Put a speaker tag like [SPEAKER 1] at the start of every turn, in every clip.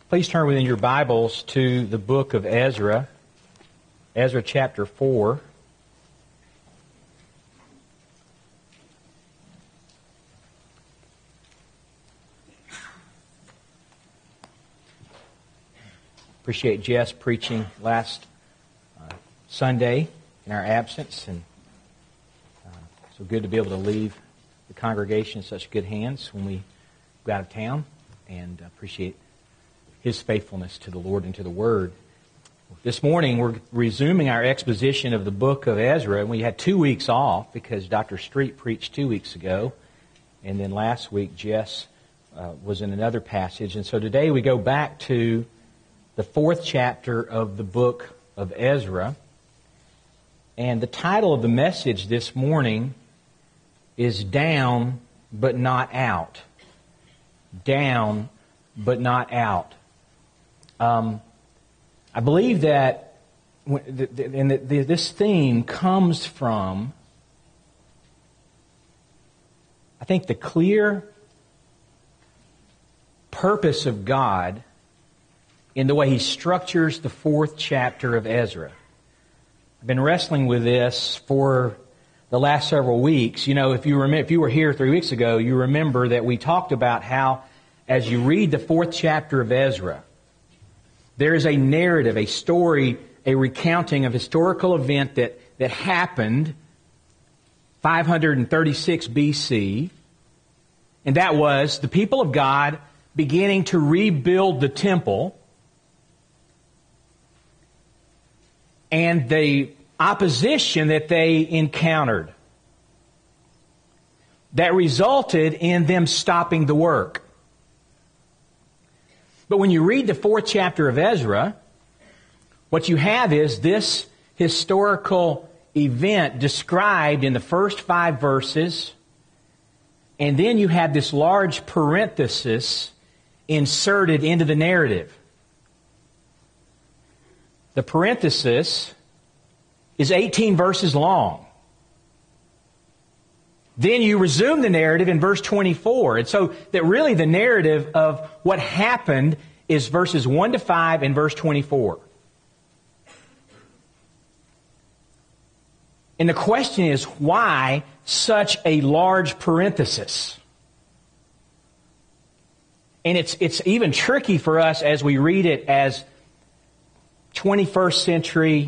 [SPEAKER 1] Please turn within your Bibles to the book of Ezra, Ezra chapter 4. Appreciate Jess preaching last Sunday in our absence, and so good to be able to leave the congregation in such good hands when we go out of town, and appreciate his faithfulness to the Lord and to the Word. This morning we're resuming our exposition of the book of Ezra, and we had 2 weeks off because Dr. Street preached 2 weeks ago, and then last week Jess was in another passage, and so today we go back to the 4th chapter of the book of Ezra, and the title of the message this morning is Down but Not Out. Down but not out. I believe that this theme comes from, I think, the clear purpose of God in the way He structures the 4th chapter of Ezra. I've been wrestling with this for the last several weeks. You know, if you were here 3 weeks ago, you remember that we talked about how, as you read the 4th chapter of Ezra, there is a narrative, a story, a recounting of historical event that happened 536 BC, and that was the people of God beginning to rebuild the temple, and the opposition that they encountered that resulted in them stopping the work. But when you read the 4th chapter of Ezra, what you have is this historical event described in the first 5 verses, and then you have this large parenthesis inserted into the narrative. The parenthesis is 18 verses long. Then you resume the narrative in verse 24. And so that really the narrative of what happened is verses 1 to 5 and verse 24. And the question is, why such a large parenthesis? And it's even tricky for us as we read it as 21st century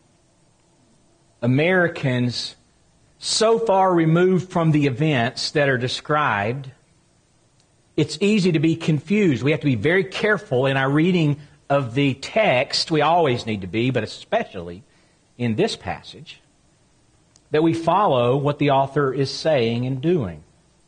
[SPEAKER 1] Americans so far removed from the events that are described. It's easy to be confused. We have to be very careful in our reading of the text. We always need to be, but especially in this passage, that we follow what the author is saying and doing.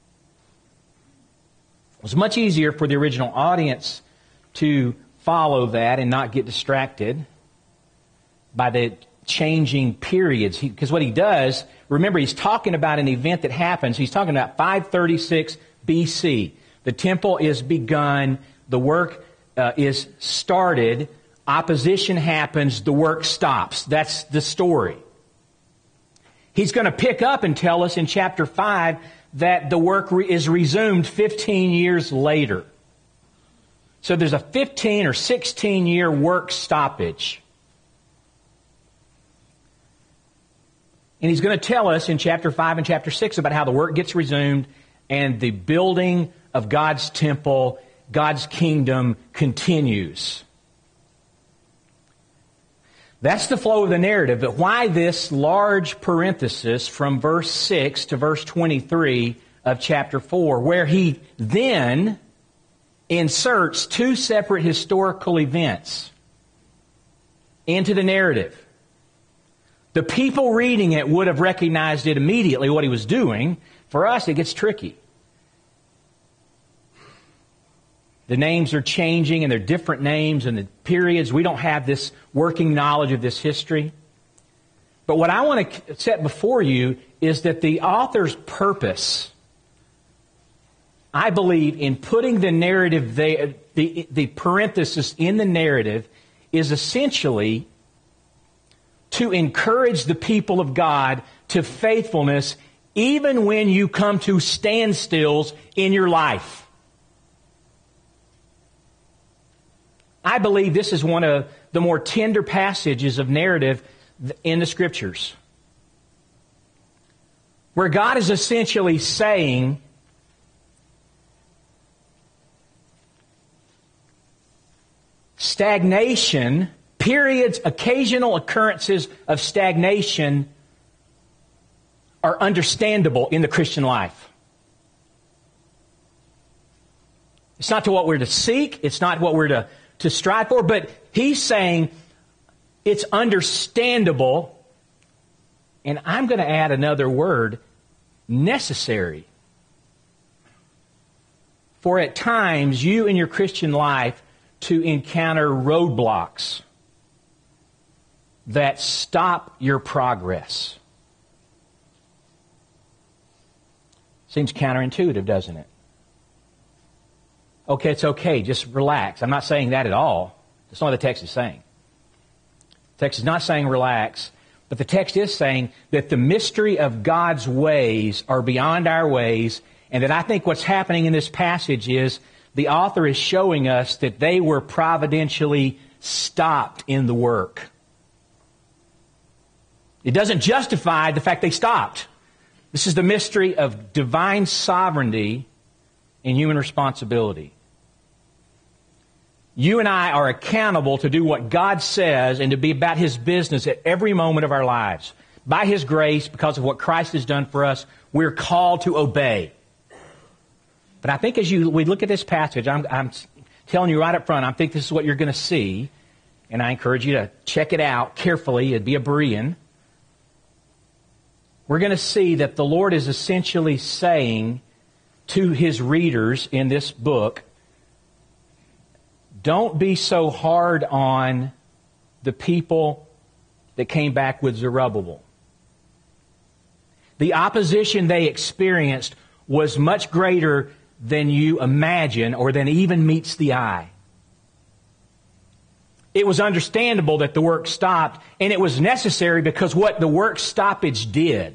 [SPEAKER 1] It was much easier for the original audience to follow that and not get distracted by the changing periods. Because what he does, remember, he's talking about an event that happens. He's talking about 536 BC. The temple is begun. The work is started. Opposition happens. The work stops. That's the story. He's going to pick up and tell us in chapter 5 that the work is resumed 15 years later. So there's a 15 or 16 year work stoppage. And he's going to tell us in chapter 5 and chapter 6 about how the work gets resumed and the building of God's temple, God's kingdom continues. That's the flow of the narrative. But why this large parenthesis from verse 6 to verse 23 of chapter 4, where he then inserts 2 separate historical events into the narrative? The people reading it would have recognized it immediately, what he was doing. For us, it gets tricky. The names are changing, and they're different names, and the periods. We don't have this working knowledge of this history. But what I want to set before you is that the author's purpose, I believe, in putting the narrative there, the parenthesis in the narrative, is essentially to encourage the people of God to faithfulness even when you come to standstills in your life. I believe this is one of the more tender passages of narrative in the Scriptures, where God is essentially saying, stagnation, periods, occasional occurrences of stagnation are understandable in the Christian life. It's not to what we're to seek, it's not what we're to strive for, but He's saying it's understandable, and I'm going to add another word, necessary. For at times, you in your Christian life to encounter roadblocks that stop your progress. Seems counterintuitive, doesn't it? Okay, it's okay, just relax. I'm not saying that at all. That's not what the text is saying. The text is not saying relax, but the text is saying that the mystery of God's ways are beyond our ways, and that I think what's happening in this passage is the author is showing us that they were providentially stopped in the work. It doesn't justify the fact they stopped. This is the mystery of divine sovereignty and human responsibility. You and I are accountable to do what God says and to be about His business at every moment of our lives. By His grace, because of what Christ has done for us, we're called to obey. But I think as we look at this passage, I'm telling you right up front, I think this is what you're going to see, and I encourage you to check it out carefully and be a Berean. We're going to see that the Lord is essentially saying to His readers in this book, don't be so hard on the people that came back with Zerubbabel. The opposition they experienced was much greater than you imagine or than even meets the eye. It was understandable that the work stopped, and it was necessary because what the work stoppage did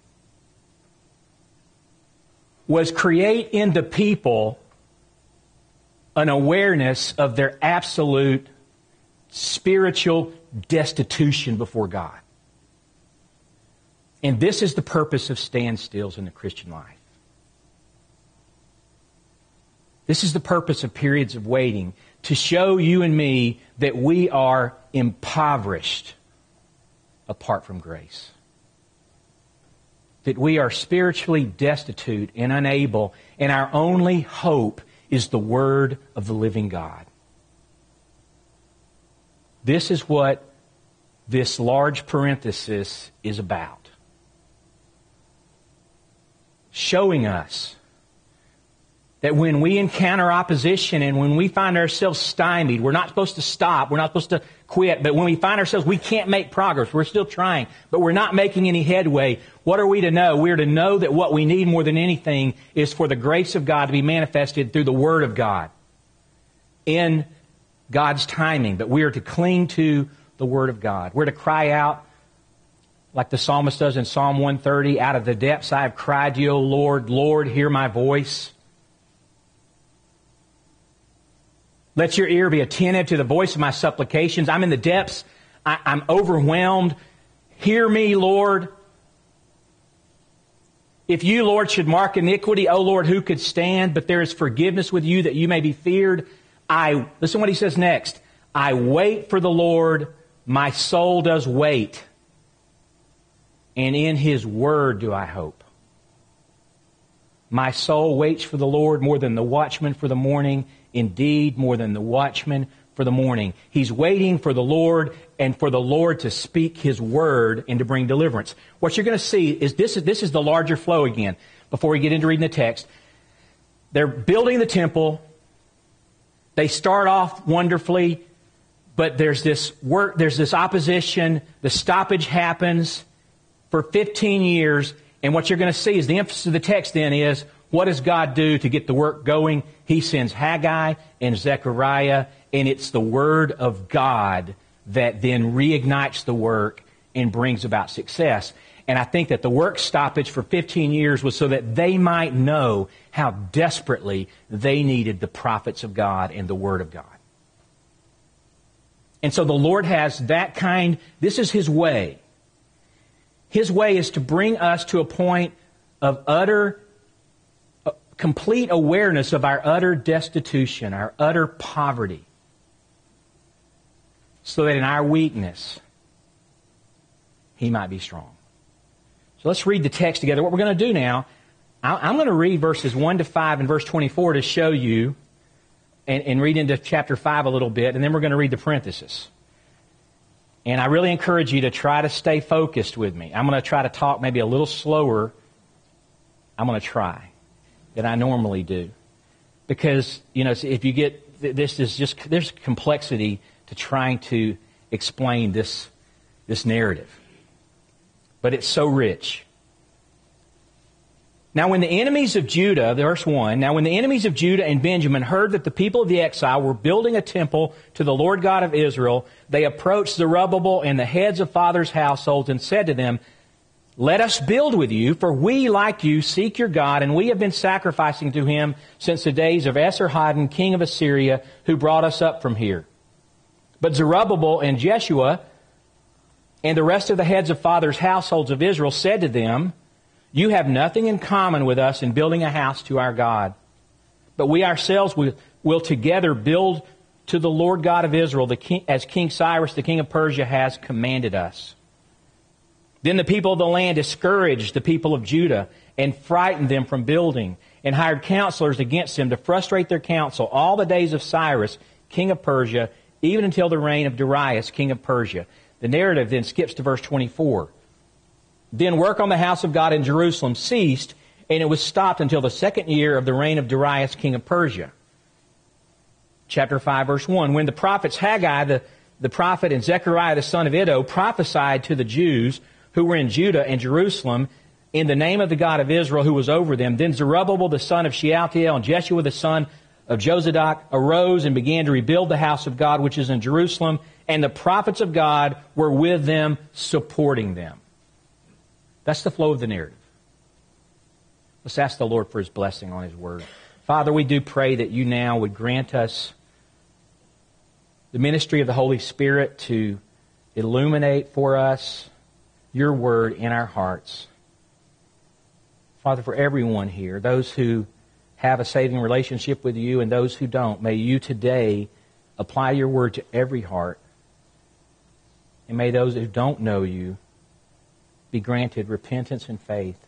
[SPEAKER 1] was create in the people an awareness of their absolute spiritual destitution before God. And this is the purpose of standstills in the Christian life. This is the purpose of periods of waiting, to show you and me that we are impoverished apart from grace. That we are spiritually destitute and unable, and our only hope is the Word of the living God. This is what this large parenthesis is about. Showing us that when we encounter opposition and when we find ourselves stymied, we're not supposed to stop, we're not supposed to quit, but when we find ourselves, we can't make progress, we're still trying, but we're not making any headway, what are we to know? We're to know that what we need more than anything is for the grace of God to be manifested through the Word of God in God's timing, but we are to cling to the Word of God. We're to cry out like the psalmist does in Psalm 130, out of the depths I have cried to you, O Lord, Lord, hear my voice. Let your ear be attentive to the voice of my supplications. I'm in the depths. I'm overwhelmed. Hear me, Lord. If you, Lord, should mark iniquity, O Lord, who could stand? But there is forgiveness with you that you may be feared. Listen what he says next. I wait for the Lord. My soul does wait. And in His word do I hope. My soul waits for the Lord more than the watchman for the morning. Indeed, more than the watchman for the morning. He's waiting for the Lord and for the Lord to speak His word and to bring deliverance. What you're going to see is this is the larger flow again. Before we get into reading the text, they're building the temple. They start off wonderfully, but there's this work, there's this opposition. The stoppage happens for 15 years. And what you're going to see is the emphasis of the text then is, what does God do to get the work going? He sends Haggai and Zechariah, and it's the Word of God that then reignites the work and brings about success. And I think that the work stoppage for 15 years was so that they might know how desperately they needed the prophets of God and the Word of God. And so the Lord has that kind, this is His way. His way is to bring us to a point of complete awareness of our utter destitution, our utter poverty, so that in our weakness, He might be strong. So let's read the text together. What we're going to do now, I'm going to read verses 1 to 5 and verse 24 to show you, and read into chapter 5 a little bit, and then we're going to read the parenthesis. And I really encourage you to try to stay focused with me. I'm going to try to talk maybe a little slower. I'm going to try than I normally do. Because, if you get, there's complexity to trying to explain this narrative. But it's so rich. Now when the enemies of Judah, verse 1, now when the enemies of Judah and Benjamin heard that the people of the exile were building a temple to the Lord God of Israel, they approached Zerubbabel and the heads of fathers' households and said to them, "Let us build with you, for we, like you, seek your God, and we have been sacrificing to Him since the days of Esarhaddon, king of Assyria, who brought us up from here." But Zerubbabel and Jeshua and the rest of the heads of fathers' households of Israel said to them, "You have nothing in common with us in building a house to our God. But we ourselves will together build to the Lord God of Israel, as King Cyrus, the king of Persia, has commanded us." Then the people of the land discouraged the people of Judah and frightened them from building, and hired counselors against them to frustrate their counsel all the days of Cyrus, king of Persia, even until the reign of Darius, king of Persia. The narrative then skips to verse 24. Then work on the house of God in Jerusalem ceased, and it was stopped until the second year of the reign of Darius, king of Persia. Chapter 5, verse 1. When the prophets Haggai, the prophet, and Zechariah, the son of Iddo, prophesied to the Jews who were in Judah and Jerusalem in the name of the God of Israel who was over them, then Zerubbabel, the son of Shealtiel, and Jeshua, the son of Jozadak, arose and began to rebuild the house of God which is in Jerusalem, and the prophets of God were with them, supporting them. That's the flow of the narrative. Let's ask the Lord for His blessing on His Word. Father, we do pray that You now would grant us the ministry of the Holy Spirit to illuminate for us Your Word in our hearts. Father, for everyone here, those who have a saving relationship with You and those who don't, may You today apply Your Word to every heart. And may those who don't know You be granted repentance and faith,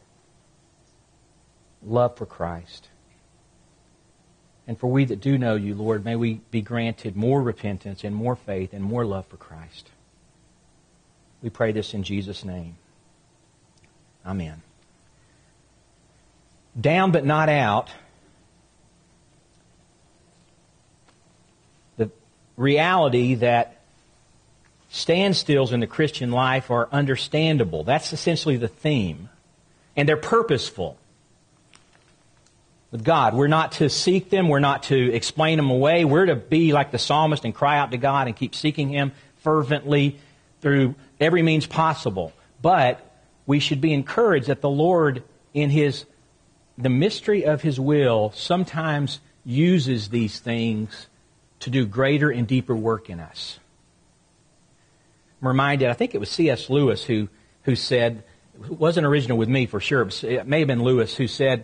[SPEAKER 1] love for Christ. And for we that do know You, Lord, may we be granted more repentance and more faith and more love for Christ. We pray this in Jesus' name. Amen. Down but not out. The reality that standstills in the Christian life are understandable. That's essentially the theme. And they're purposeful. With God, we're not to seek them. We're not to explain them away. We're to be like the psalmist and cry out to God and keep seeking Him fervently through every means possible. But we should be encouraged that the Lord, in the mystery of His will, sometimes uses these things to do greater and deeper work in us. I'm reminded, I think it was C.S. Lewis who said, it wasn't original with me for sure, but it may have been Lewis who said,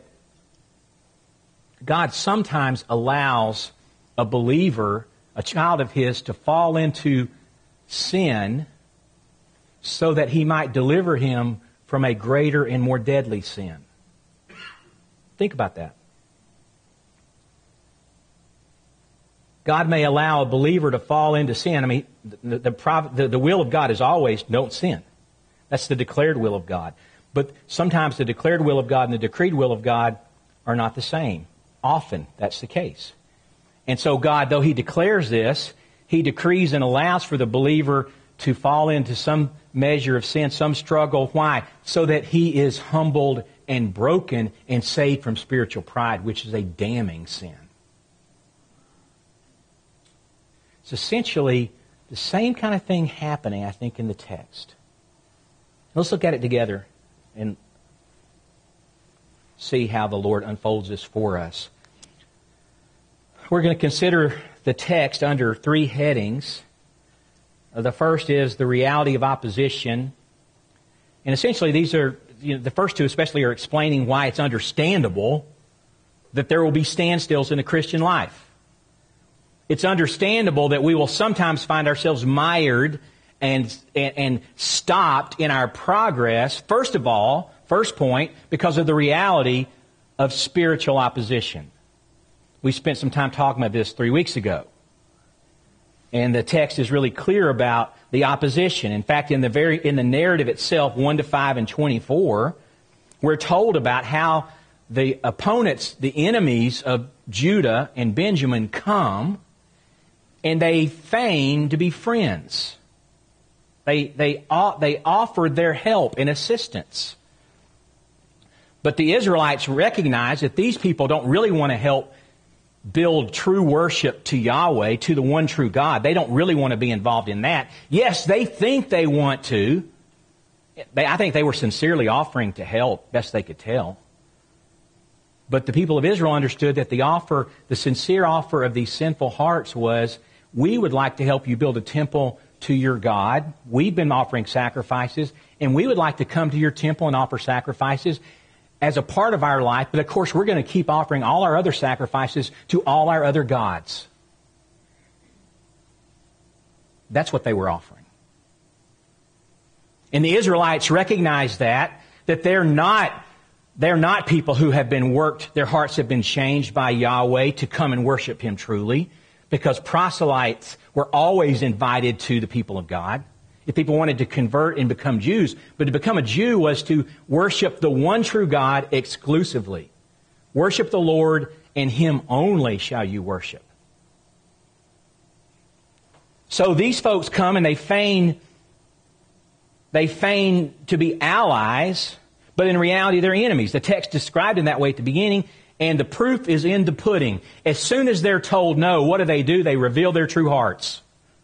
[SPEAKER 1] God sometimes allows a believer, a child of His, to fall into sin so that He might deliver him from a greater and more deadly sin. Think about that. God may allow a believer to fall into sin. I mean, the will of God is always don't sin. That's the declared will of God. But sometimes the declared will of God and the decreed will of God are not the same. Often that's the case. And so God, though He declares this, He decrees and allows for the believer to fall into some measure of sin, some struggle. Why? So that he is humbled and broken and saved from spiritual pride, which is a damning sin. It's essentially the same kind of thing happening, I think, in the text. Let's look at it together and see how the Lord unfolds this for us. We're going to consider the text under three headings. The first is the reality of opposition. And essentially these are, the first two especially are explaining why it's understandable that there will be standstills in the Christian life. It's understandable that we will sometimes find ourselves mired and stopped in our progress, first of all, first point, because of the reality of spiritual opposition. We spent some time talking about this 3 weeks ago. And the text is really clear about the opposition. In fact, in the narrative itself, 1-5 and 24, we're told about how the opponents, the enemies of Judah and Benjamin come, and they feign to be friends. They offered their help and assistance. But the Israelites recognize that these people don't really want to help build true worship to Yahweh, to the one true God. They don't really want to be involved in that. Yes, they think they want to. I think they were sincerely offering to help, best they could tell. But the people of Israel understood that the sincere offer of these sinful hearts was, we would like to help you build a temple to your God. We've been offering sacrifices, and we would like to come to your temple and offer sacrifices as a part of our life, but of course we're going to keep offering all our other sacrifices to all our other gods. That's what they were offering. And the Israelites recognized that they're not people who have been worked, their hearts have been changed by Yahweh to come and worship Him truly, because proselytes were always invited to the people of God. If people wanted to convert and become Jews, but to become a Jew was to worship the one true God exclusively. Worship the Lord, and Him only shall you worship. So these folks come and they feign to be allies, but in reality they're enemies. The text described in that way at the beginning, and the proof is in the pudding. As soon as they're told no, what do? They reveal their true hearts.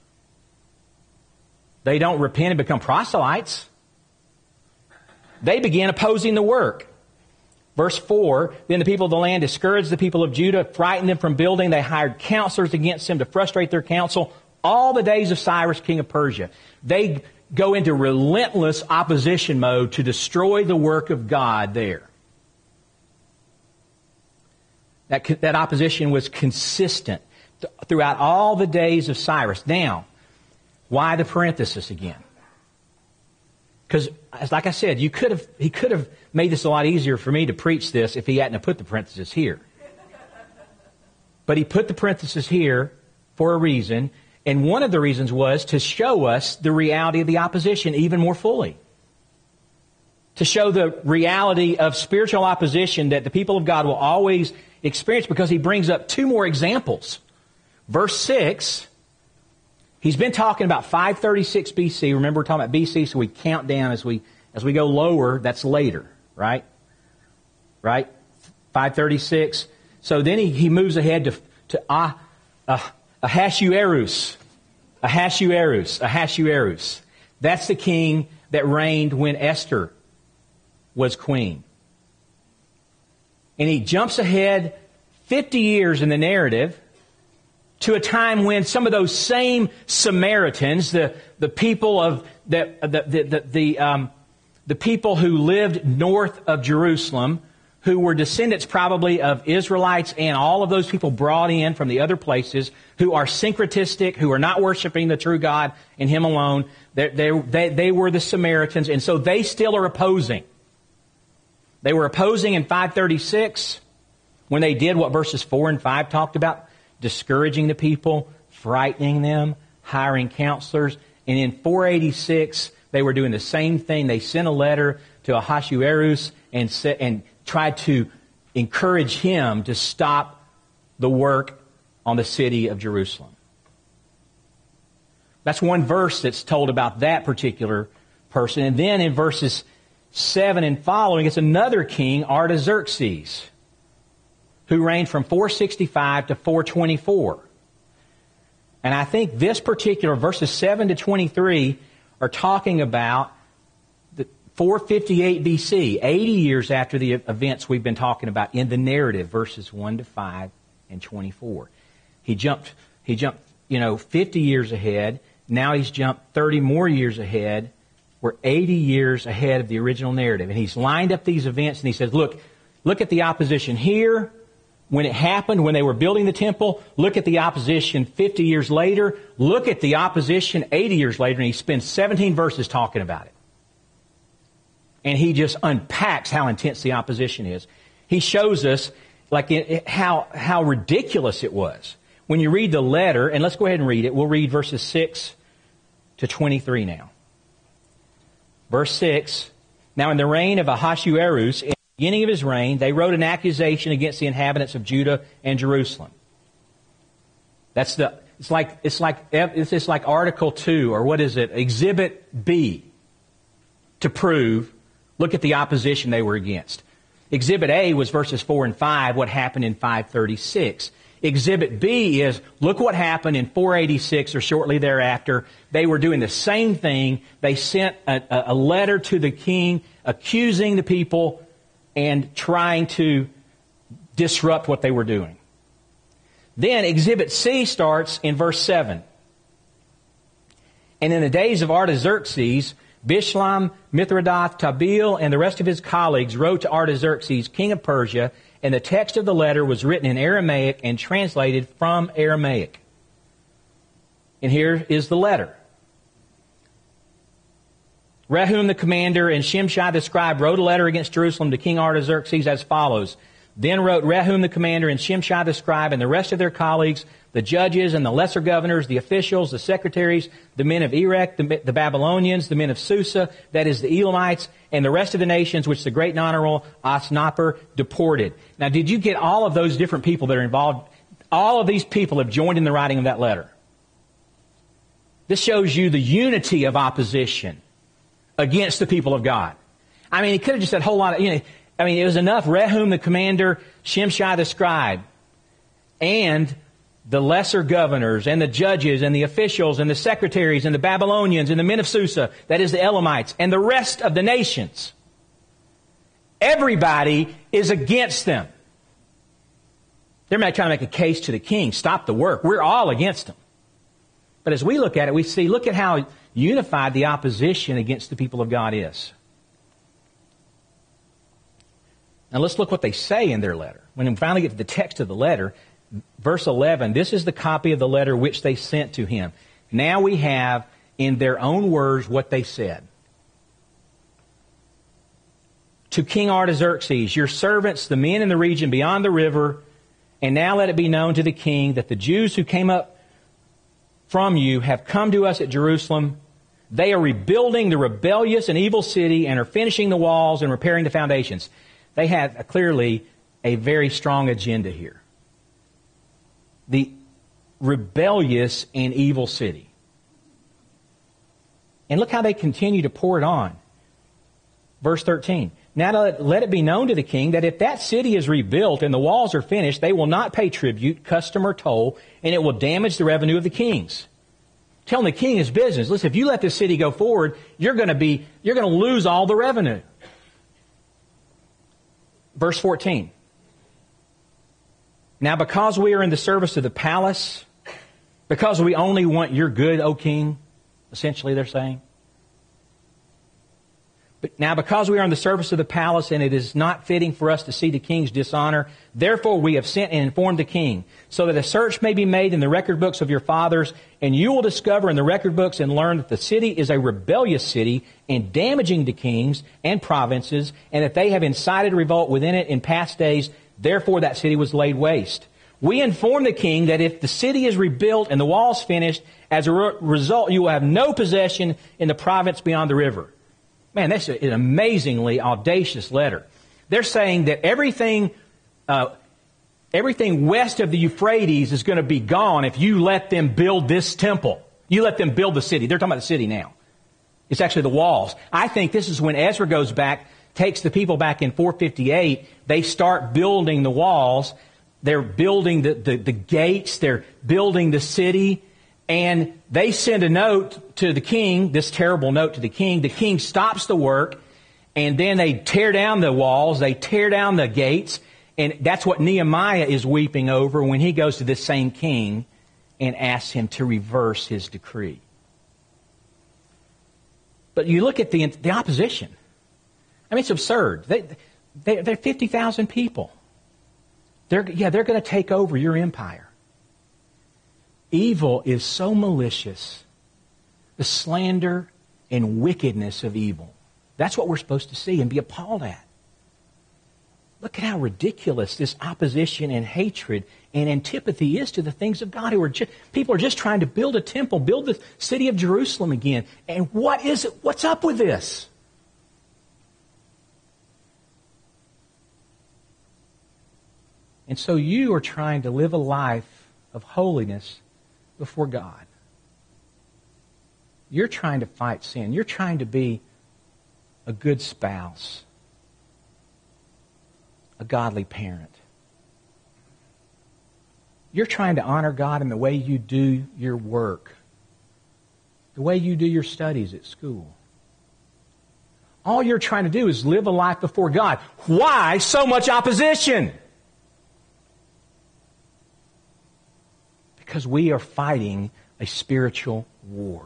[SPEAKER 1] They don't repent and become proselytes. They begin opposing the work. Verse 4, then the people of the land discouraged the people of Judah, frightened them from building. They hired counselors against them to frustrate their counsel all the days of Cyrus, king of Persia. They go into relentless opposition mode to destroy the work of God there. That opposition was consistent throughout all the days of Cyrus. Now, why the parenthesis again? Because, like I said, he could have made this a lot easier for me to preach this if he hadn't have put the parenthesis here. But he put the parenthesis here for a reason, and one of the reasons was to show us the reality of the opposition even more fully. To show the reality of spiritual opposition that the people of God will always experience, because he brings up two more examples. Verse 6... He's been talking about 536 BC. Remember, we're talking about BC, so we count down as we go lower. That's later, right? Right? 536. So then he moves ahead to Ahasuerus. Ahasuerus. That's the king that reigned when Esther was queen. And he jumps ahead 50 years in the narrative to a time when some of those same Samaritans, the people of the people who lived north of Jerusalem, who were descendants probably of Israelites and all of those people brought in from the other places, who are syncretistic, who are not worshiping the true God and Him alone, they were the Samaritans, and so they still are opposing. They were opposing in 536 when they did what verses 4 and 5 talked about. Discouraging the people, frightening them, hiring counselors. And in 486, they were doing the same thing. They sent a letter to Ahasuerus and tried to encourage him to stop the work on the city of Jerusalem. That's one verse that's told about that particular person. And then in verses 7 and following, it's another king, Artaxerxes, who reigned from 465 to 424. And I think this particular, verses 7 to 23, are talking about the 458 BC, 80 years after the events we've been talking about in the narrative, verses 1 to 5 and 24. He jumped 50 years ahead. Now he's jumped 30 more years ahead. We're 80 years ahead of the original narrative. And he's lined up these events and he says, look at the opposition here when it happened, when they were building the temple. Look at the opposition 50 years later. Look at the opposition 80 years later. And he spends 17 verses talking about it. And he just unpacks how intense the opposition is. He shows us how ridiculous it was. When you read the letter, and let's go ahead and read it. We'll read verses 6 to 23 now. Verse 6, now in the reign of Ahasuerus, in the beginning of his reign, they wrote an accusation against the inhabitants of Judah and Jerusalem. It's like Article 2, or what is it? Exhibit B, to prove, look at the opposition they were against. Exhibit A was verses 4 and 5, what happened in 536. Exhibit B is, look what happened in 486 or shortly thereafter. They were doing the same thing. They sent a letter to the king accusing the people and trying to disrupt what they were doing. Then Exhibit C starts in verse 7. And in the days of Artaxerxes, Bishlam, Mithridath, Tabeel, and the rest of his colleagues wrote to Artaxerxes, king of Persia, and the text of the letter was written in Aramaic and translated from Aramaic. And here is the letter. Rehum the commander and Shimshai the scribe wrote a letter against Jerusalem to King Artaxerxes as follows. Then wrote Rehum the commander and Shimshai the scribe and the rest of their colleagues, the judges and the lesser governors, the officials, the secretaries, the men of Erech, the Babylonians, the men of Susa, that is the Elamites, and the rest of the nations which the great and honorable Osnappar deported. Now, did you get all of those different people that are involved? All of these people have joined in the writing of that letter. This shows you the unity of opposition against the people of God. I mean, he could have just said a whole lot of, it was enough. Rehum the commander, Shimshai the scribe, and the lesser governors and the judges and the officials and the secretaries and the Babylonians and the men of Susa, that is the Elamites, and the rest of the nations. Everybody is against them. They're trying to make a case to the king, stop the work. We're all against them. But as we look at it, we see, look at how unified the opposition against the people of God is. Now let's look what they say in their letter. When we finally get to the text of the letter, verse 11, this is the copy of the letter which they sent to him. Now we have, in their own words, what they said. To King Artaxerxes, your servants, the men in the region beyond the river, and now let it be known to the king that the Jews who came up from you have come to us at Jerusalem. They are rebuilding the rebellious and evil city and are finishing the walls and repairing the foundations. They have clearly a very strong agenda here. The rebellious and evil city. And look how they continue to pour it on. Verse 13. Now let it be known to the king that if that city is rebuilt and the walls are finished, they will not pay tribute, custom, or toll, and it will damage the revenue of the kings. Telling the king his business. Listen, if you let this city go forward, you're going to lose all the revenue. Verse 14. Now because we are in the service of the palace, because we only want your good, O king, essentially they're saying. But now because we are in the service of the palace and it is not fitting for us to see the king's dishonor, therefore we have sent and informed the king, so that a search may be made in the record books of your fathers, and you will discover in the record books and learn that the city is a rebellious city and damaging to kings and provinces, and that they have incited revolt within it in past days. Therefore that city was laid waste. We inform the king that if the city is rebuilt and the walls finished, as a result you will have no possession in the province beyond the river. Man, that's an amazingly audacious letter. They're saying that everything west of the Euphrates is going to be gone if you let them build this temple. You let them build the city. They're talking about the city now. It's actually the walls. I think this is when Ezra goes back, takes the people back in 458. They start building the walls. They're building the gates. They're building the city. And they send a note to the king, this terrible note to the king. The king stops the work, and then they tear down the walls, they tear down the gates, and that's what Nehemiah is weeping over when he goes to this same king and asks him to reverse his decree. But you look at the opposition. I mean, it's absurd. They're 50,000 people. They're going to take over your empire. Evil is so malicious. The slander and wickedness of evil. That's what we're supposed to see and be appalled at. Look at how ridiculous this opposition and hatred and antipathy is to the things of God. People are just trying to build a temple, build the city of Jerusalem again. And what is it? What's up with this? And so you are trying to live a life of holiness before God. You're trying to fight sin. You're trying to be a good spouse, a godly parent. You're trying to honor God in the way you do your work, the way you do your studies at school. All you're trying to do is live a life before God. Why so much opposition? Because we are fighting a spiritual war.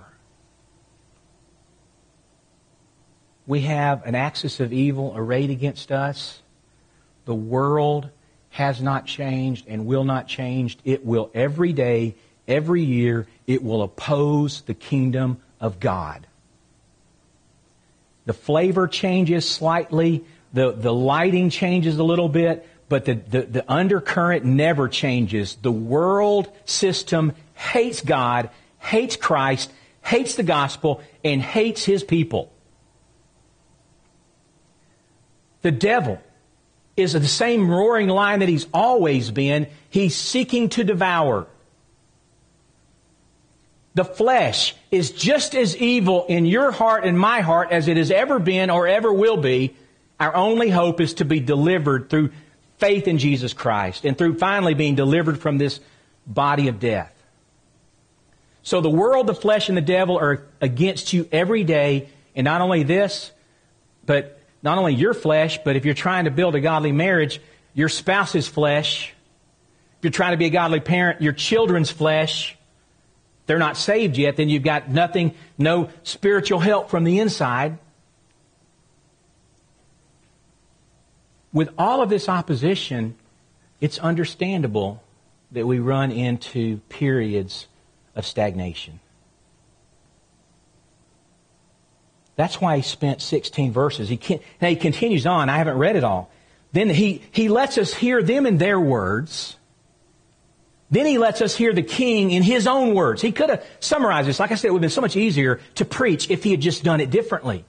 [SPEAKER 1] We have an axis of evil arrayed against us. The world has not changed and will not change. It will every day, every year, it will oppose the kingdom of God. The flavor changes slightly. The lighting changes a little bit. But the undercurrent never changes. The world system hates God, hates Christ, hates the gospel, and hates His people. The devil is the same roaring lion that he's always been. He's seeking to devour. The flesh is just as evil in your heart and my heart as it has ever been or ever will be. Our only hope is to be delivered through faith in Jesus Christ and through finally being delivered from this body of death. So the world, the flesh, and the devil are against you every day. And not only this, but not only your flesh, but if you're trying to build a godly marriage, your spouse's flesh. If you're trying to be a godly parent, your children's flesh. They're not saved yet, then you've got nothing, no spiritual help from the inside. With all of this opposition, it's understandable that we run into periods of stagnation. That's why he spent 16 verses. He continues on. I haven't read it all. Then he lets us hear them in their words. Then he lets us hear the king in his own words. He could have summarized this. Like I said, it would have been so much easier to preach if he had just done it differently.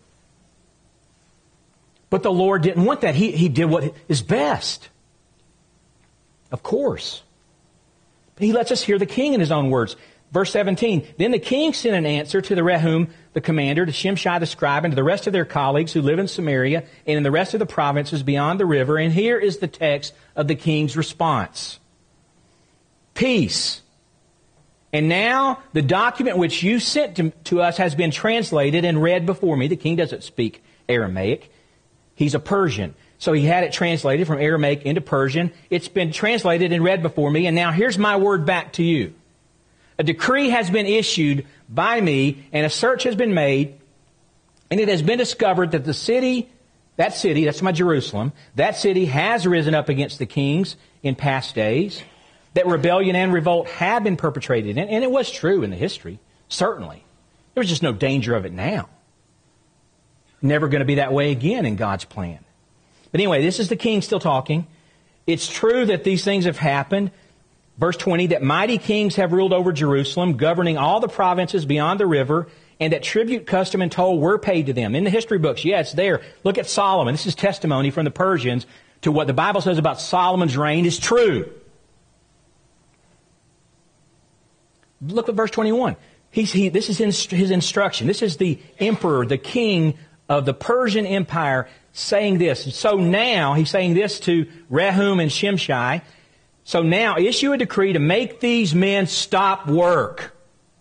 [SPEAKER 1] But the Lord didn't want that. He did what is best. Of course. But he lets us hear the king in his own words. Verse 17, then the king sent an answer to the Rehum, the commander, to Shimshai the scribe, and to the rest of their colleagues who live in Samaria and in the rest of the provinces beyond the river. And here is the text of the king's response. Peace. And now the document which you sent to us has been translated and read before me. The king doesn't speak Aramaic. He's a Persian. So he had it translated from Aramaic into Persian. It's been translated and read before me. And now here's my word back to you. A decree has been issued by me, and a search has been made, and it has been discovered that that's my Jerusalem, that city has risen up against the kings in past days, that rebellion and revolt have been perpetrated. And it was true in the history, certainly. There was just no danger of it now. Never going to be that way again in God's plan. But anyway, this is the king still talking. It's true that these things have happened. Verse 20, that mighty kings have ruled over Jerusalem, governing all the provinces beyond the river, and that tribute, custom, and toll were paid to them. In the history books, yeah, it's there. Look at Solomon. This is testimony from the Persians to what the Bible says about Solomon's reign is true. Look at verse 21. This is his instruction. This is the emperor, the king of the Persian Empire saying this. So now, he's saying this to Rehum and Shimshai. So now issue a decree to make these men stop work,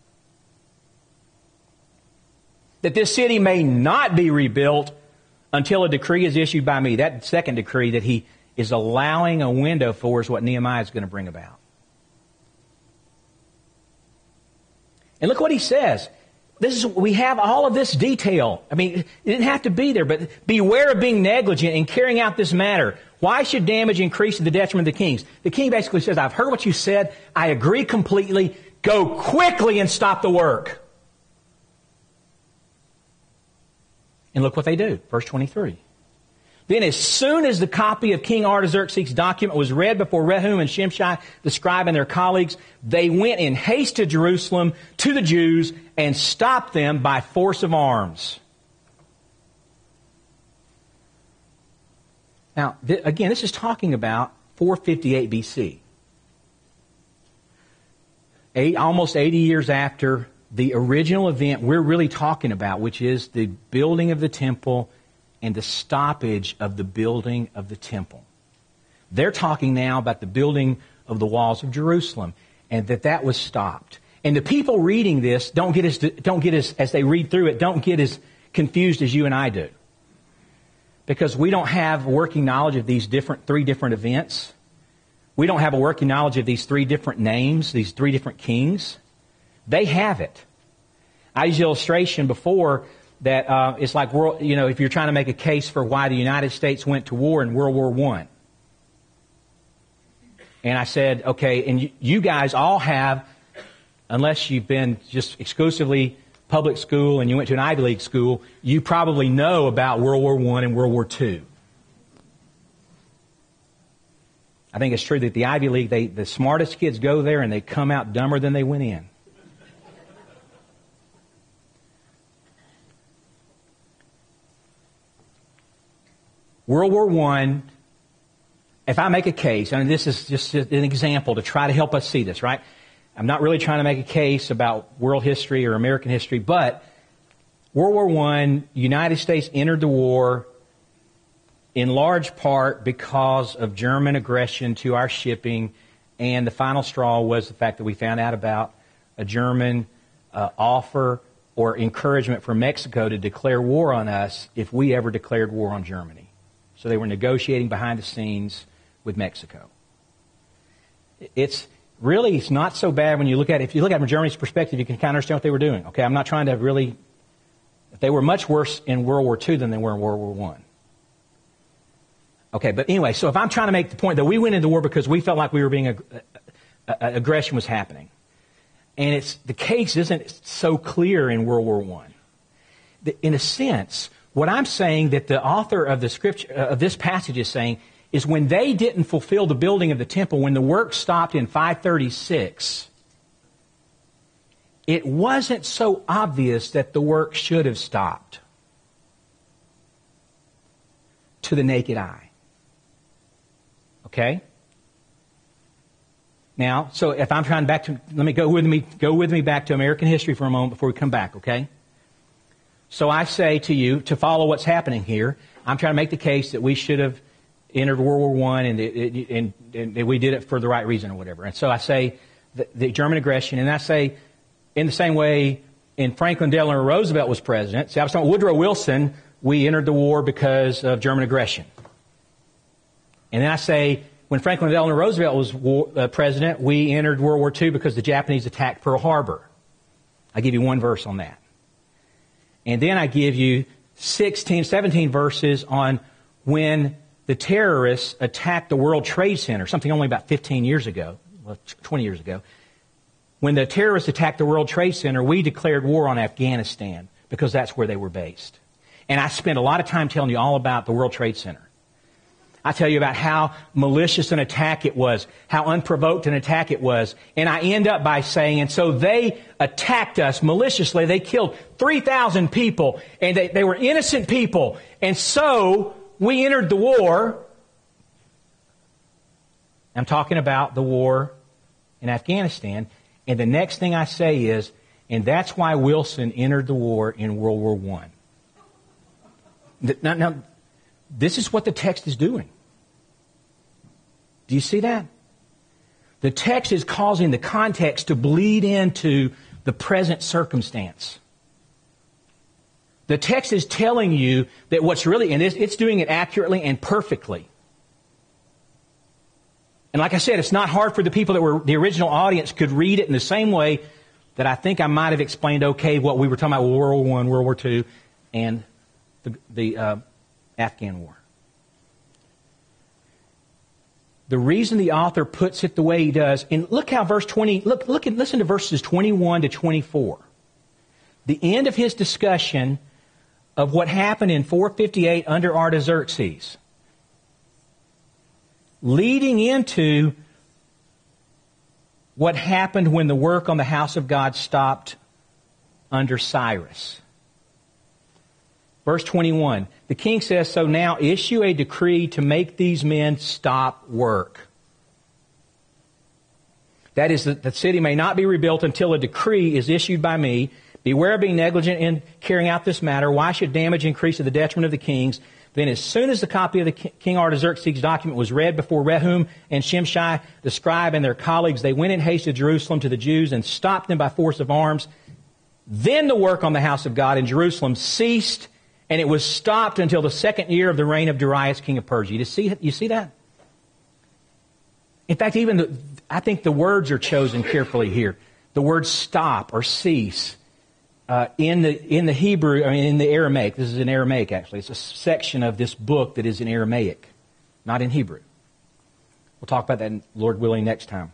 [SPEAKER 1] that this city may not be rebuilt until a decree is issued by me. That second decree that he is allowing a window for is what Nehemiah is going to bring about. And look what he says. We have all of this detail. I mean, it didn't have to be there, but beware of being negligent in carrying out this matter. Why should damage increase to the detriment of the kings? The king basically says, I've heard what you said. I agree completely. Go quickly and stop the work. And look what they do. Verse 23. Then as soon as the copy of King Artaxerxes' document was read before Rehum and Shimshai, the scribe and their colleagues, they went in haste to Jerusalem to the Jews and stopped them by force of arms. Now, again, this is talking about 458 BC. Almost 80 years after the original event we're really talking about, which is the building of the temple and the stoppage of the building of the temple. They're talking now about the building of the walls of Jerusalem, and that was stopped. And the people reading this don't get as they read through it, don't get as confused as you and I do. Because we don't have working knowledge of these three different events. We don't have a working knowledge of these three different names, these three different kings. They have it. I used the illustration before that it's like, if you're trying to make a case for why the United States went to war in World War I. And I said, okay, and you guys all have, unless you've been just exclusively public school and you went to an Ivy League school, you probably know about World War I and World War II. I think it's true that the Ivy League, the smartest kids go there and they come out dumber than they went in. World War I, if I make a case, and this is just an example to try to help us see this, right? I'm not really trying to make a case about world history or American history, but World War I, United States entered the war in large part because of German aggression to our shipping, and the final straw was the fact that we found out about a German offer or encouragement for Mexico to declare war on us if we ever declared war on Germany. So they were negotiating behind the scenes with Mexico. It's not so bad when you look at it. If you look at it from Germany's perspective, you can kind of understand what they were doing. Okay, I'm not trying to really... They were much worse in World War II than they were in World War I. Okay, but anyway, so if I'm trying to make the point that we went into war because we felt like we were being... aggression was happening. And the case isn't so clear in World War I. In a sense, what I'm saying that the author of the scripture of this passage is saying is when they didn't fulfill the building of the temple, when the work stopped in 536, it wasn't so obvious that the work should have stopped to the naked eye. Okay? Now, so if I'm trying go with me back to American history for a moment before we come back, okay? So I say to you, to follow what's happening here, I'm trying to make the case that we should have entered World War I and we did it for the right reason or whatever. And so I say the German aggression, and I say in the same way in Franklin Delano Roosevelt was president. See, I was talking about Woodrow Wilson, we entered the war because of German aggression. And then I say when Franklin Delano Roosevelt was president, we entered World War II because the Japanese attacked Pearl Harbor. I give you one verse on that. And then I give you 17 verses on when the terrorists attacked the World Trade Center, something only about 15 years ago, 20 years ago. When the terrorists attacked the World Trade Center, we declared war on Afghanistan because that's where they were based. And I spent a lot of time telling you all about the World Trade Center. I tell you about how malicious an attack it was, how unprovoked an attack it was. And I end up by saying, and so they attacked us maliciously. They killed 3,000 people, and they were innocent people. And so we entered the war. I'm talking about the war in Afghanistan. And the next thing I say is, and that's why Wilson entered the war in World War I. Now, this is what the text is doing. Do you see that? The text is causing the context to bleed into the present circumstance. The text is telling you that what's really, and it's doing it accurately and perfectly. And like I said, it's not hard for the people that were the original audience could read it in the same way that I think I might have explained okay what we were talking about, World War I, World War II, and the Afghan War. The reason the author puts it the way he does, and look how verse 20, listen to verses 21 to 24. The end of his discussion of what happened in 458 under Artaxerxes, leading into what happened when the work on the house of God stopped under Cyrus. Verse 21, the king says, so now issue a decree to make these men stop work. That is, that the city may not be rebuilt until a decree is issued by me. Beware of being negligent in carrying out this matter. Why should damage increase to the detriment of the kings? Then as soon as the copy of the King Artaxerxes' document was read before Rehum and Shimshai, the scribe, and their colleagues, they went in haste to Jerusalem to the Jews and stopped them by force of arms. Then the work on the house of God in Jerusalem ceased, and it was stopped until the second year of the reign of Darius, king of Persia. You see that? In fact, I think the words are chosen carefully here. The word stop or cease. In the Hebrew, in the Aramaic, this is in Aramaic actually, it's a section of this book that is in Aramaic, not in Hebrew. We'll talk about that, Lord willing, next time.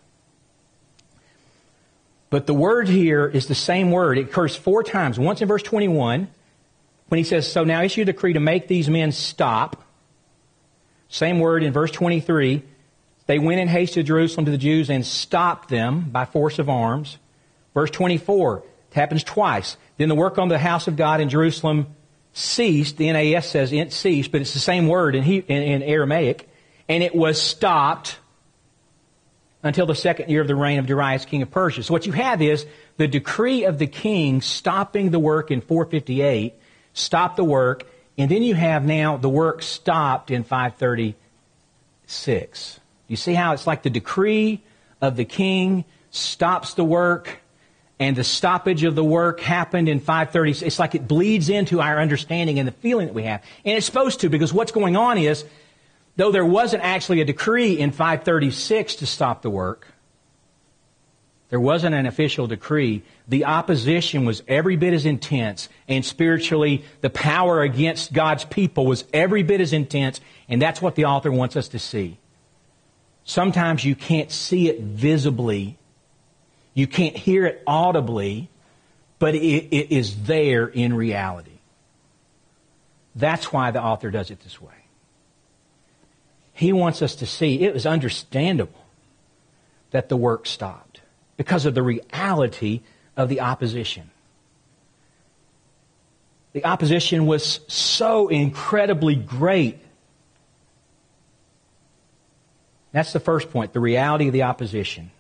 [SPEAKER 1] But the word here is the same word. It occurs 4 times. Once in verse 21, when he says, so now issue a decree to make these men stop. Same word in verse 23. They went in haste to Jerusalem to the Jews and stopped them by force of arms. Verse 24, it happens twice. Then the work on the house of God in Jerusalem ceased. The NAS says it ceased, but it's the same word in Aramaic. And it was stopped until the second year of the reign of Darius, king of Persia. So what you have is the decree of the king stopping the work in 458, stopped the work, and then you have now the work stopped in 536. You see how it's like the decree of the king stops the work, and the stoppage of the work happened in 536. It's like it bleeds into our understanding and the feeling that we have. And it's supposed to, because what's going on is, though there wasn't actually a decree in 536 to stop the work, there wasn't an official decree. The opposition was every bit as intense, and spiritually, the power against God's people was every bit as intense, and that's what the author wants us to see. Sometimes you can't see it visibly, you can't hear it audibly, but it is there in reality. That's why the author does it this way. He wants us to see it was understandable that the work stopped because of the reality of the opposition. The opposition was so incredibly great. That's the first point, the reality of the opposition.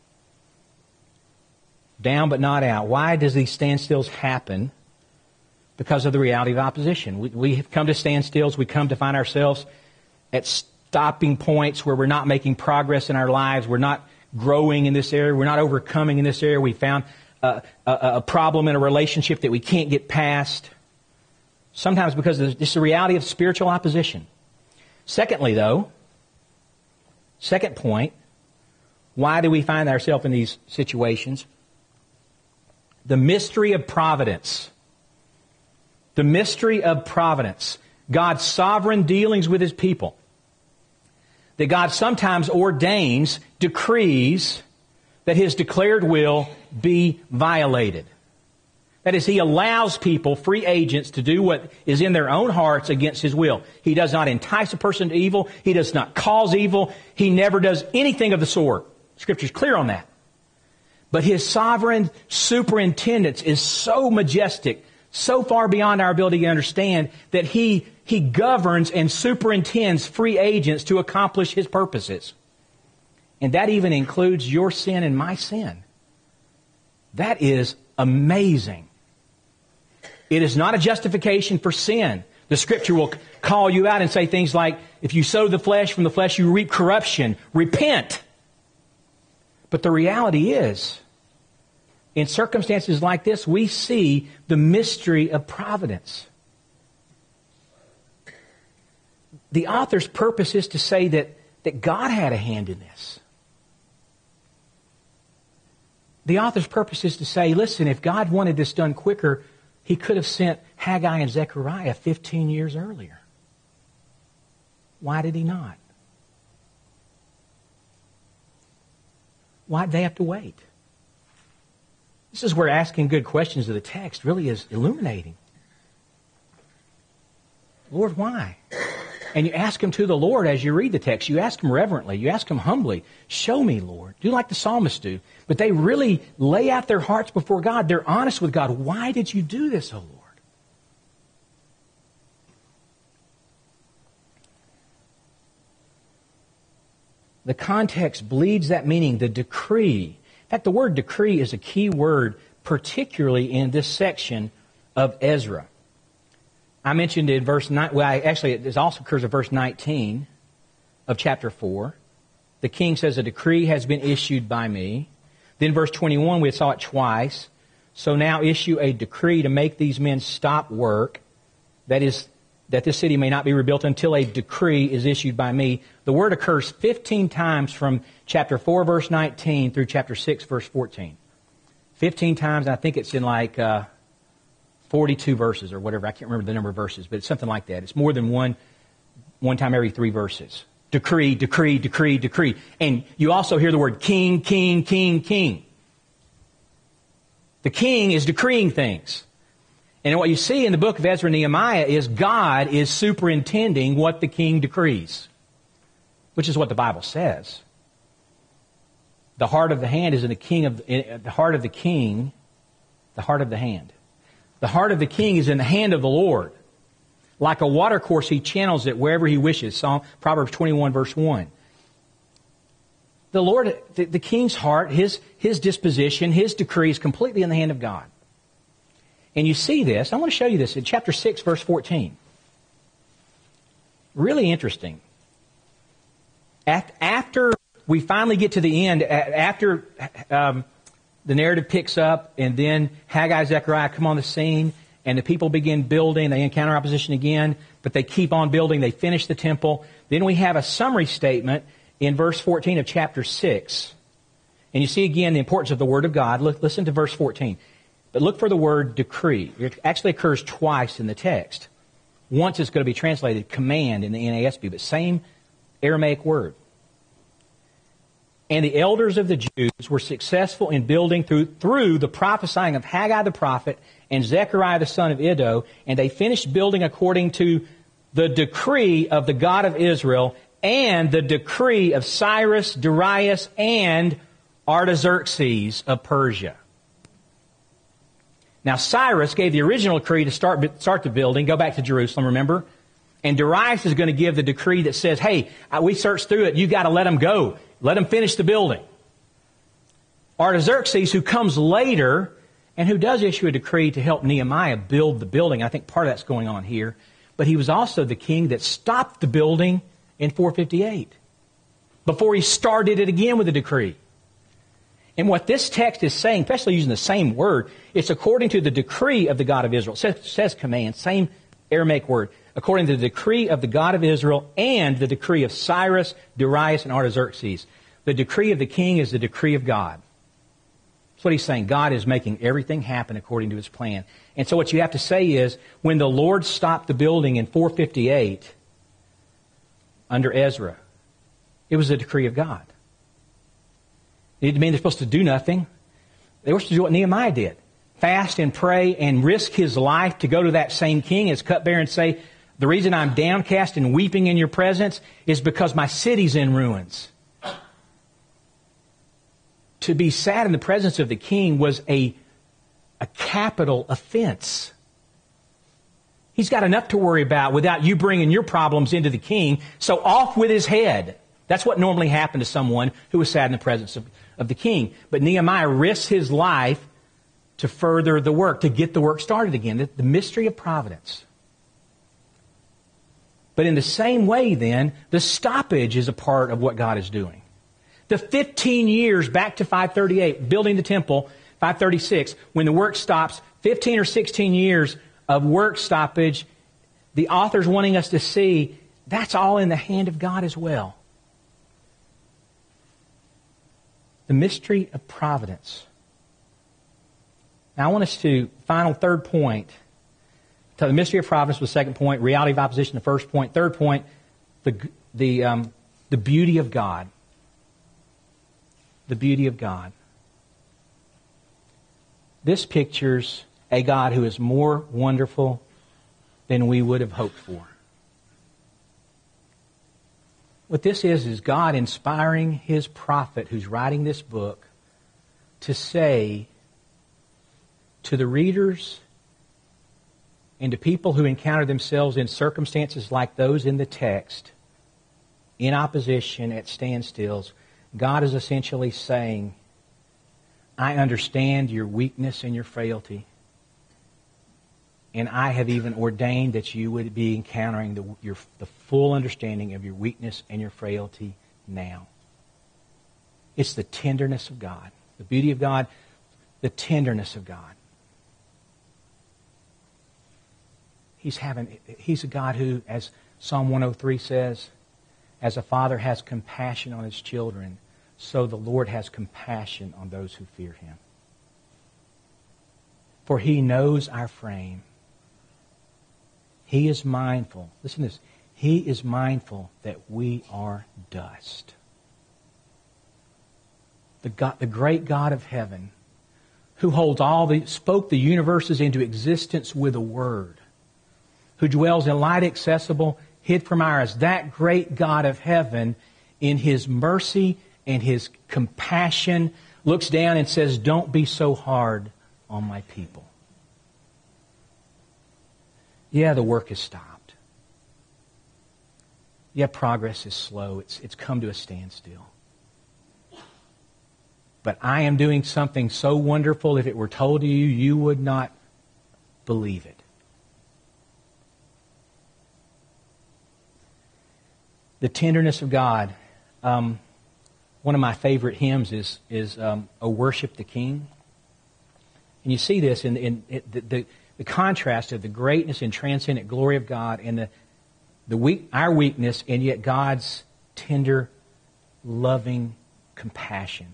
[SPEAKER 1] Down but not out. Why does these standstills happen? Because of the reality of opposition. We have come to standstills. We come to find ourselves at stopping points where we're not making progress in our lives. We're not growing in this area. We're not overcoming in this area. We found a problem in a relationship that we can't get past. Sometimes because of this, the reality of spiritual opposition. Secondly, though, second point, why do we find ourselves in these situations? The mystery of providence. The mystery of providence. God's sovereign dealings with His people. That God sometimes ordains, decrees, that His declared will be violated. That is, He allows people, free agents, to do what is in their own hearts against His will. He does not entice a person to evil. He does not cause evil. He never does anything of the sort. Scripture is clear on that. But His sovereign superintendence is so majestic, so far beyond our ability to understand, that He governs and superintends free agents to accomplish His purposes. And that even includes your sin and my sin. That is amazing. It is not a justification for sin. The Scripture will call you out and say things like, if you sow the flesh, from the flesh you reap corruption. Repent. But the reality is, in circumstances like this, we see the mystery of providence. The author's purpose is to say that God had a hand in this. The author's purpose is to say, listen, if God wanted this done quicker, He could have sent Haggai and Zechariah 15 years earlier. Why did He not? Why did they have to wait? This is where asking good questions of the text really is illuminating. Lord, why? And you ask Him to the Lord as you read the text. You ask Him reverently. You ask Him humbly. Show me, Lord. Do like the psalmists do. But they really lay out their hearts before God. They're honest with God. Why did you do this, O Lord? The context bleeds that meaning, the decree. In fact, the word decree is a key word, particularly in this section of Ezra. I mentioned in verse 9, well, actually, it also occurs in verse 19 of chapter 4. The king says, a decree has been issued by me. Then verse 21, we saw it twice. So now issue a decree to make these men stop work. That is, that this city may not be rebuilt until a decree is issued by me. The word occurs 15 times from chapter 4, verse 19 through chapter 6, verse 14. 15 times, and I think it's in like 42 verses or whatever. I can't remember the number of verses, but it's something like that. It's more than one time every 3 verses. Decree, decree, decree, decree. And you also hear the word king, king, king, king. The king is decreeing things. And what you see in the book of Ezra and Nehemiah is God is superintending what the king decrees, which is what the Bible says. The heart of the hand is in the heart of the king, the heart of the hand. The heart of the king is in the hand of the Lord. Like a watercourse, He channels it wherever He wishes. Proverbs 21, verse 1. The Lord, the king's heart, his disposition, his decree is completely in the hand of God. And you see this. I want to show you this in chapter 6, verse 14. Really interesting. After we finally get to the end, after the narrative picks up, and then Haggai and Zechariah come on the scene, and the people begin building. They encounter opposition again, but they keep on building. They finish the temple. Then we have a summary statement in verse 14 of chapter 6. And you see again the importance of the Word of God. Listen to verse 14. But look for the word decree. It actually occurs twice in the text. Once it's going to be translated command in the NASB, but same Aramaic word. And the elders of the Jews were successful in building through the prophesying of Haggai the prophet and Zechariah the son of Iddo, and they finished building according to the decree of the God of Israel and the decree of Cyrus, Darius, and Artaxerxes of Persia. Now Cyrus gave the original decree to start the building, go back to Jerusalem, remember? And Darius is going to give the decree that says, hey, we searched through it, you got to let them go. Let them finish the building. Artaxerxes, who comes later, and who does issue a decree to help Nehemiah build the building. I think part of that's going on here. But he was also the king that stopped the building in 458, before he started it again with a decree. And what this text is saying, especially using the same word, it's according to the decree of the God of Israel. It says command, same Aramaic word. According to the decree of the God of Israel and the decree of Cyrus, Darius, and Artaxerxes. The decree of the king is the decree of God. That's what he's saying. God is making everything happen according to His plan. And so what you have to say is, when the Lord stopped the building in 458 under Ezra, it was a decree of God. It didn't mean they're supposed to do nothing. They were supposed to do what Nehemiah did. Fast and pray and risk his life to go to that same king as cupbearer and say, the reason I'm downcast and weeping in your presence is because my city's in ruins. To be sad in the presence of the king was a capital offense. He's got enough to worry about without you bringing your problems into the king, so off with his head. That's what normally happened to someone who was sad in the presence of the king. But Nehemiah risks his life to further the work, to get the work started again. The mystery of providence. But in the same way then, the stoppage is a part of what God is doing. The 15 years back to 538, building the temple, 536, when the work stops, 15 or 16 years of work stoppage, the author's wanting us to see that's all in the hand of God as well. The mystery of providence. Now I want us to, final third point, so the mystery of providence was the second point, reality of opposition the first point. Third point, the beauty of God. The beauty of God. This pictures a God who is more wonderful than we would have hoped for. What this is God inspiring His prophet who's writing this book to say to the readers and to people who encounter themselves in circumstances like those in the text, in opposition, at standstills, God is essentially saying, I understand your weakness and your frailty, and I have even ordained that you would be encountering the full understanding of your weakness and your frailty now. It's the tenderness of God, the beauty of God, the tenderness of God. He's a God who, as Psalm 103 says, as a father has compassion on his children, so the Lord has compassion on those who fear Him. For He knows our frame. He is mindful. Listen to this. He is mindful that we are dust. The great God of heaven, who spoke the universes into existence with a word, who dwells in light accessible, hid from our eyes, that great God of heaven, in His mercy and His compassion, looks down and says, don't be so hard on my people. Yeah, the work is stopped. Yeah, progress is slow. It's come to a standstill. But I am doing something so wonderful, if it were told to you, you would not believe it. The tenderness of God. One of my favorite hymns is "O Worship the King." And you see this in the contrast of the greatness and transcendent glory of God and our weakness, and yet God's tender, loving compassion.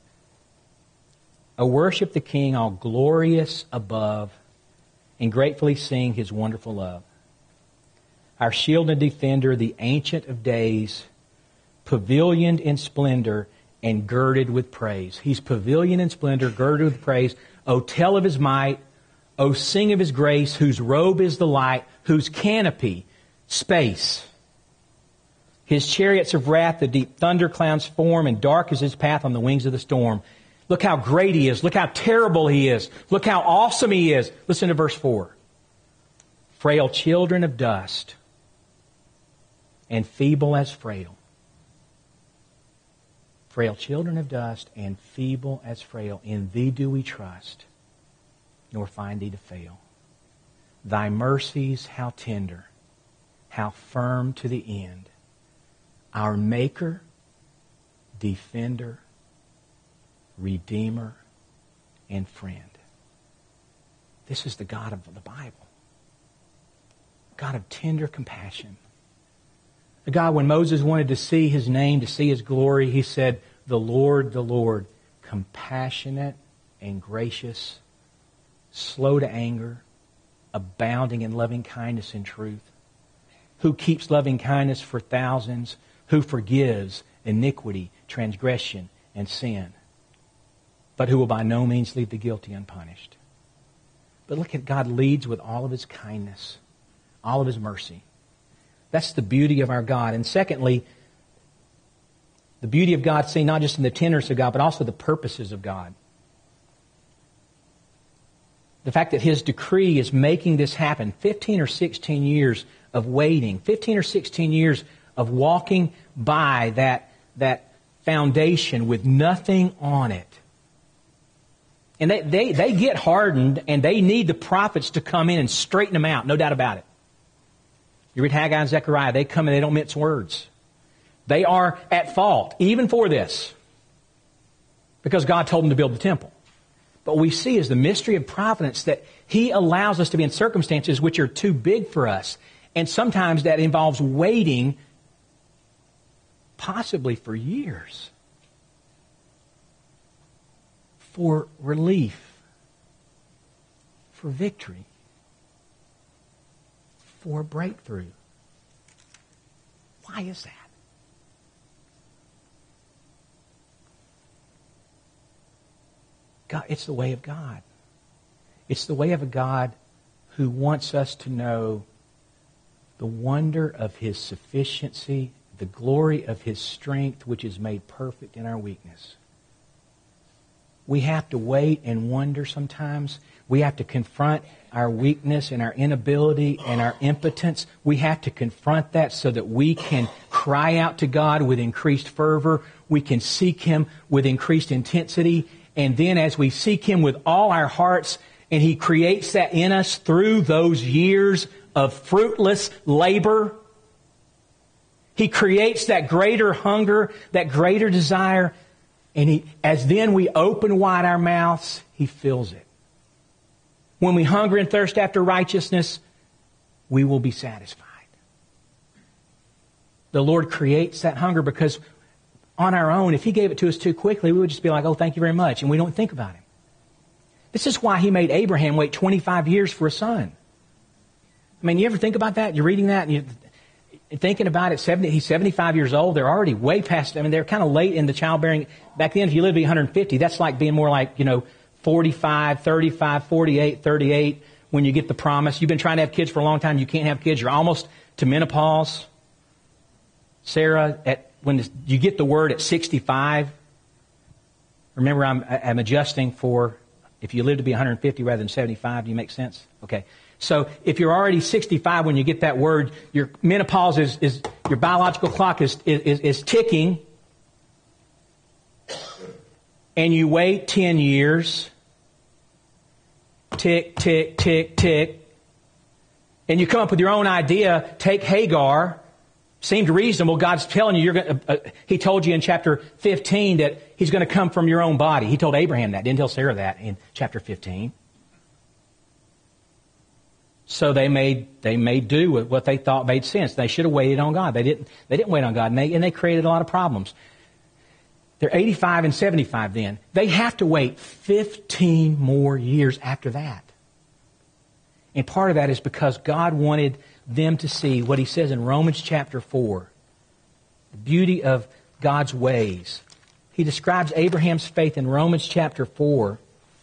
[SPEAKER 1] O worship the King, all glorious above, and gratefully sing His wonderful love. Our shield and defender, the Ancient of Days, pavilioned in splendor and girded with praise. He's pavilioned in splendor, girded with praise. O tell of His might, O sing of His grace, whose robe is the light, whose canopy, space. His chariots of wrath, the deep thunderclouds form, and dark is His path on the wings of the storm. Look how great He is. Look how terrible He is. Look how awesome He is. Listen to verse 4. Frail children of dust, and feeble as frail. Frail children of dust, and feeble as frail. In Thee do we trust, nor find Thee to fail. Thy mercies, how tender, how firm to the end. Our Maker, Defender, Redeemer, and Friend. This is the God of the Bible. God of tender compassion. A God, when Moses wanted to see His name, to see His glory, he said, the Lord, compassionate and gracious, slow to anger, abounding in loving kindness and truth, who keeps loving kindness for thousands, who forgives iniquity, transgression, and sin, but who will by no means leave the guilty unpunished. But look at God leads with all of His kindness, all of His mercy. That's the beauty of our God. And secondly, the beauty of God seen not just in the tenderness of God, but also the purposes of God. The fact that His decree is making this happen. 15 or 16 years of waiting. 15 or 16 years of walking by that foundation with nothing on it. And they get hardened, and they need the prophets to come in and straighten them out. No doubt about it. You read Haggai and Zechariah, they come and they don't mince words. They are at fault, even for this, because God told them to build the temple. But what we see is the mystery of providence, that He allows us to be in circumstances which are too big for us. And sometimes that involves waiting, possibly for years, for relief, for victory, for breakthrough. Why is that? God, it's the way of God. It's the way of a God who wants us to know the wonder of His sufficiency, the glory of His strength, which is made perfect in our weakness. We have to wait and wonder sometimes. We have to confront our weakness and our inability and our impotence. We have to confront that so that we can cry out to God with increased fervor. We can seek Him with increased intensity. And then as we seek Him with all our hearts, and He creates that in us through those years of fruitless labor, He creates that greater hunger, that greater desire, and as then we open wide our mouths, He fills it. When we hunger and thirst after righteousness, we will be satisfied. The Lord creates that hunger because on our own, if He gave it to us too quickly, we would just be like, oh, thank you very much, and we don't think about Him. This is why He made Abraham wait 25 years for a son. I mean, you ever think about that? You're reading that and you're thinking about it. He's 75 years old. They're already way past, I mean, they're kind of late in the childbearing. Back then, if you lived to be 150, that's like being more like, 45, 35, 48, 38 when you get the promise. You've been trying to have kids for a long time. You can't have kids. You're almost to menopause. Sarah, when you get the word at 65, remember I'm adjusting for if you live to be 150 rather than 75. Do you make sense? Okay. So if you're already 65 when you get that word, your menopause is your biological clock is ticking, and you wait 10 years, tick, tick, tick, tick, and you come up with your own idea. Take Hagar. Seemed reasonable. God's telling you, He told you in chapter 15 that He's going to come from your own body. He told Abraham that. Didn't tell Sarah that in chapter 15. So they made do with what they thought made sense. They should have waited on God. They didn't wait on God, and they created a lot of problems. They're 85 and 75 then. They have to wait 15 more years after that. And part of that is because God wanted them to see what He says in Romans chapter 4, the beauty of God's ways. He describes Abraham's faith in Romans chapter 4.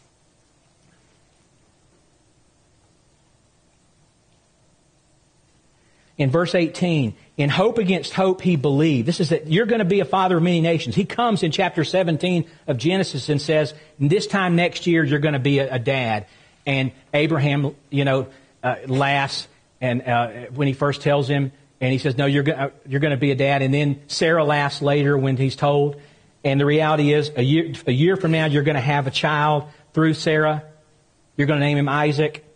[SPEAKER 1] In verse 18, in hope against hope he believed. This is that you're going to be a father of many nations. He comes in chapter 17 of Genesis and says, this time next year you're going to be a dad. And Abraham, laughs. And when he first tells him, and he says, no, you're going to be a dad. And then Sarah laughs later when he's told. And the reality is, a year from now, you're going to have a child through Sarah. You're going to name him Isaac.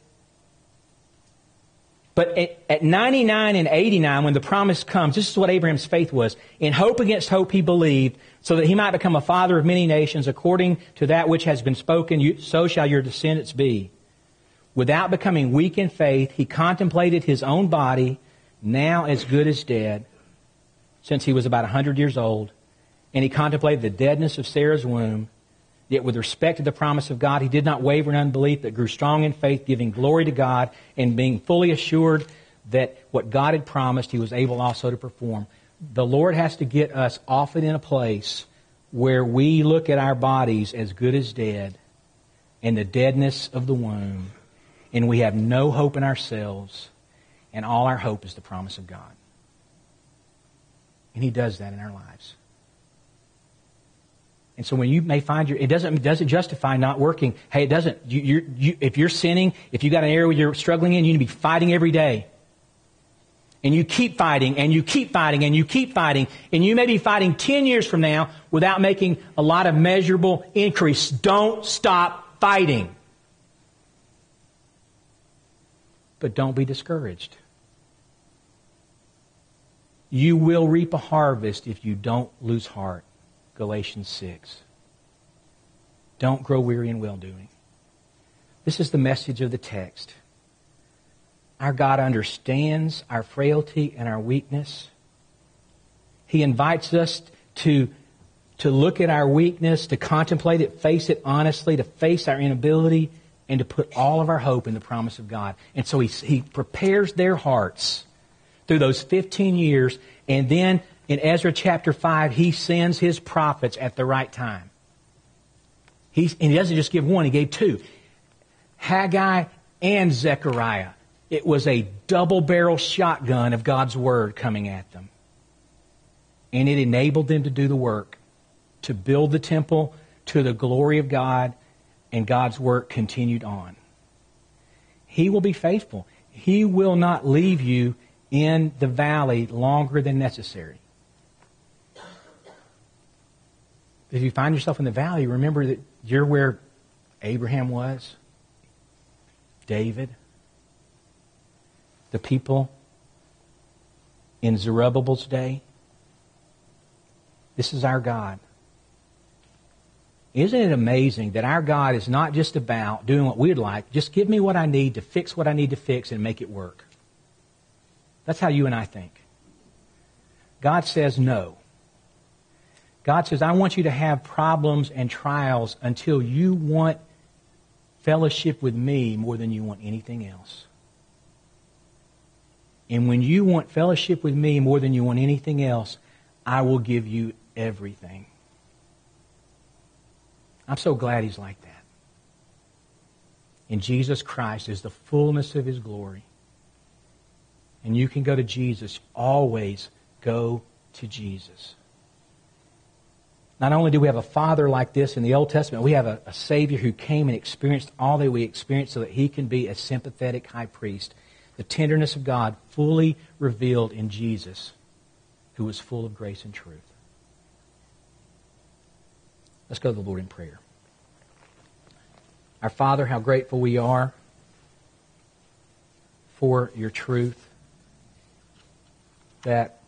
[SPEAKER 1] But at 99 and 89, when the promise comes, this is what Abraham's faith was. In hope against hope he believed, so that he might become a father of many nations, according to that which has been spoken, so shall your descendants be. Without becoming weak in faith, he contemplated his own body, now as good as dead, since he was about 100 years old. And he contemplated the deadness of Sarah's womb. Yet with respect to the promise of God, he did not waver in unbelief, but grew strong in faith, giving glory to God, and being fully assured that what God had promised, He was able also to perform. The Lord has to get us often in a place where we look at our bodies as good as dead, and the deadness of the womb, and we have no hope in ourselves, and all our hope is the promise of God. And He does that in our lives. And so when you may find it doesn't justify not working. Hey, it doesn't. If you're sinning, if you got an area where you're struggling in, you need to be fighting every day. And you keep fighting, and you keep fighting, and you keep fighting. And you may be fighting 10 years from now without making a lot of measurable increase. Don't stop fighting. But don't be discouraged. You will reap a harvest if you don't lose heart. Galatians 6. Don't grow weary in well-doing. This is the message of the text. Our God understands our frailty and our weakness. He invites us to look at our weakness, to contemplate it, face it honestly, to face our inability, and to put all of our hope in the promise of God. And so He prepares their hearts through those 15 years, and then in Ezra chapter 5, He sends His prophets at the right time. And He doesn't just give one, He gave two. Haggai and Zechariah. It was a double-barrel shotgun of God's Word coming at them. And it enabled them to do the work, to build the temple to the glory of God, and God's work continued on. He will be faithful. He will not leave you in the valley longer than necessary. If you find yourself in the valley, remember that you're where Abraham was, David, the people in Zerubbabel's day. This is our God. Isn't it amazing that our God is not just about doing what we'd like, just give me what I need to fix what I need to fix and make it work. That's how you and I think. God says no. God says, I want you to have problems and trials until you want fellowship with me more than you want anything else. And when you want fellowship with me more than you want anything else, I will give you everything. I'm so glad He's like that. And Jesus Christ is the fullness of His glory. And you can go to Jesus. Always go to Jesus. Not only do we have a Father like this in the Old Testament, we have a Savior who came and experienced all that we experienced so that He can be a sympathetic high priest. The tenderness of God fully revealed in Jesus, who was full of grace and truth. Let's go to the Lord in prayer. Our Father, how grateful we are for Your truth. That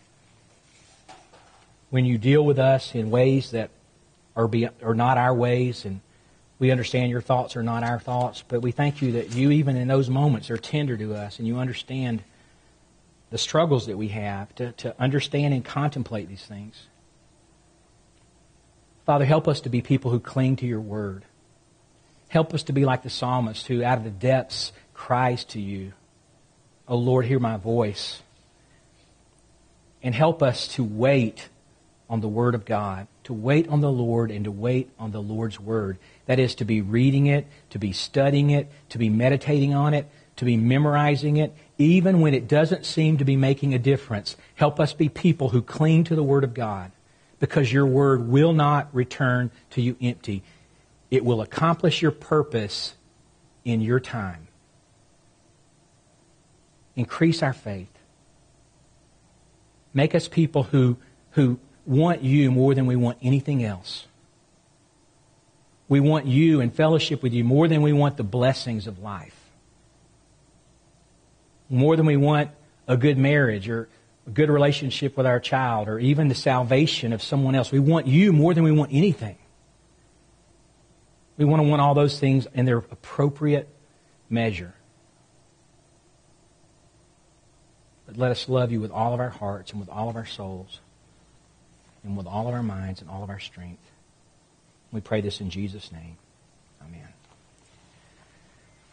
[SPEAKER 1] when You deal with us in ways that are not our ways, and we understand Your thoughts are not our thoughts, but we thank You that You, even in those moments, are tender to us, and You understand the struggles that we have to understand and contemplate these things. Father, help us to be people who cling to Your Word. Help us to be like the psalmist who out of the depths cries to You, "O Lord, hear my voice." And help us to wait on the Word of God, to wait on the Lord and to wait on the Lord's Word. That is, to be reading it, to be studying it, to be meditating on it, to be memorizing it, even when it doesn't seem to be making a difference. Help us be people who cling to the Word of God, because Your Word will not return to You empty. It will accomplish Your purpose in Your time. Increase our faith. Make us people who want You more than we want anything else. We want You and fellowship with You more than we want the blessings of life. More than we want a good marriage or a good relationship with our child or even the salvation of someone else. We want You more than we want anything. We want all those things in their appropriate measure. But let us love You with all of our hearts and with all of our souls and with all of our minds and all of our strength. We pray this in Jesus' name. Amen.